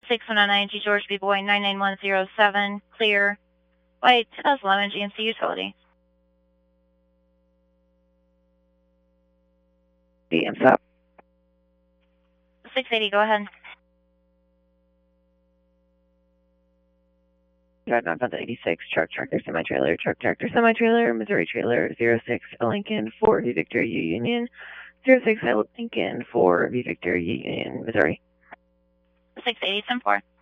6109 G George B Boy 99107, clear. White 2011 GMC Utility. DMSUP. 680, go ahead. Drive 986, truck, tractor, semi-trailer, truck, tractor, semi-trailer, Missouri trailer, 06 Lincoln, 4 V Victor U Union, 06 Lincoln, 4 V Victor U Union, Missouri. 680, 10-4.